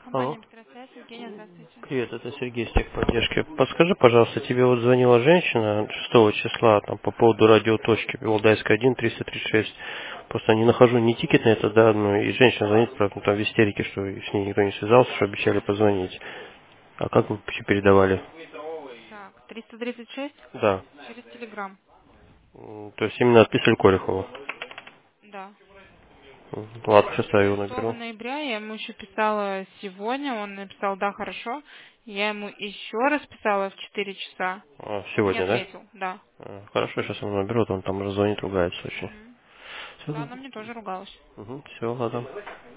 Алло. Компания «Быстросвязь». Евгения, здравствуйте. Привет, это Сергей из техподдержки. Подскажи, пожалуйста, тебе вот звонила женщина 6 числа там, по поводу радиоточки Валдайская 1, 336. Просто не нахожу ни тикет на это, да, ну и женщина звонит, правда, там в истерике, что с ней никто не связался, что обещали позвонить. А как вы вообще передавали? Так, 336 Да. через Телеграм. То есть именно отписали Корехову. Да. Ладно, сейчас я его 6 наберу. ноября я ему еще писала сегодня, он написал «да, хорошо». Я ему еще раз писала в 4 часа. Он не Сегодня, да? ответил, да. Хорошо, сейчас его наберу, он там уже звонит, ругается очень. Мгм. Да, Все, она мне тоже ругалась. все, ладно.